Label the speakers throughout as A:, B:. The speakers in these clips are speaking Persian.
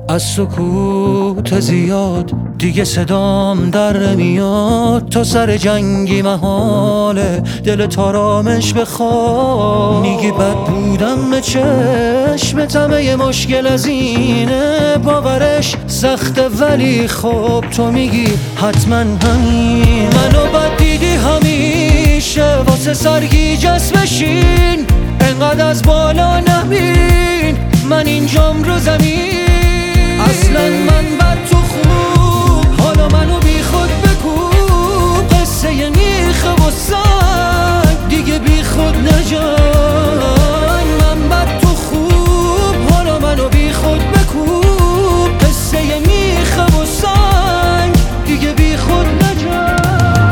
A: از سکوت زیاد دیگه صدام در نمیاد. تو سر جنگی محاله دل آرامش بخواد. میگی بد بودم به چشمتم، یه مشکل از اینه باورش سخته، ولی خب تو میگی حتما همین. منو بد دیدی همیشه واسه سرگیجه بشین، انقدر از بالا نبین من اینجام رو زمین. اصلا من بر تو خوب، حالا منو بی خود بکوب. قصه ی میخه و سنگ دیگه بی خود نجنگ. من بر تو خوب، حالا منو بی خود بکوب. قصه ی میخه و سنگ دیگه بی خود نجنگ.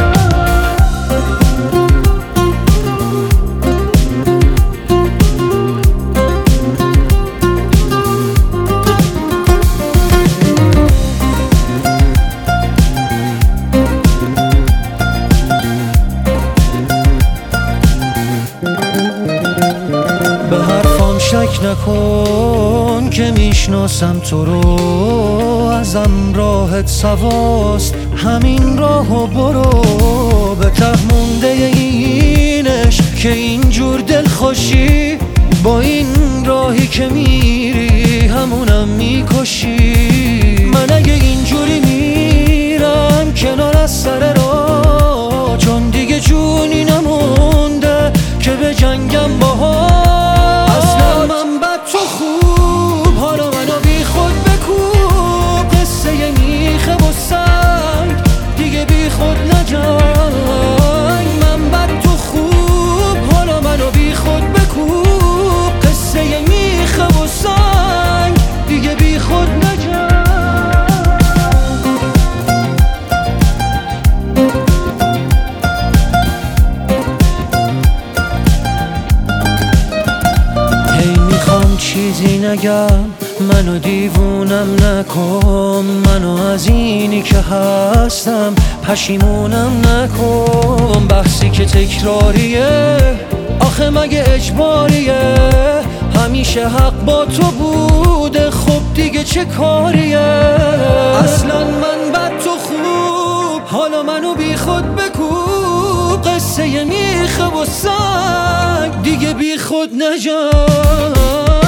A: شک نکن که میشناسم تو رو، ازم راحت سواست همین راهو برو. به ته مونده اینش که اینجور دلخوشی، با این راهی که میری همونم میکشی. من اگه اینجوری میرم کنار از سر راه، چون دیگه جونی نمونده که به جنگم باها. من بد تو خوب، حالا منو بی خود بکوب. قصه ی میخه و سنگ دیگه بی خود نجنگ. من بد تو خوب، حالا منو بی خود بکوب. قصه ی میخه و سنگ دیگه بی خود نجنگ. چیزی نگم، منو دیوونم نکن. منو از اینی که هستم پشیمونم نکن. بحثی که تکراریه، آخه مگه اجباریه؟ همیشه حق با تو بوده، خب دیگه چه کاریه؟ اصلا من بد تو خوب، حالا منو بی خود بکوب. قصه ی میخه و سنگ دیگه بی خود نجنگ.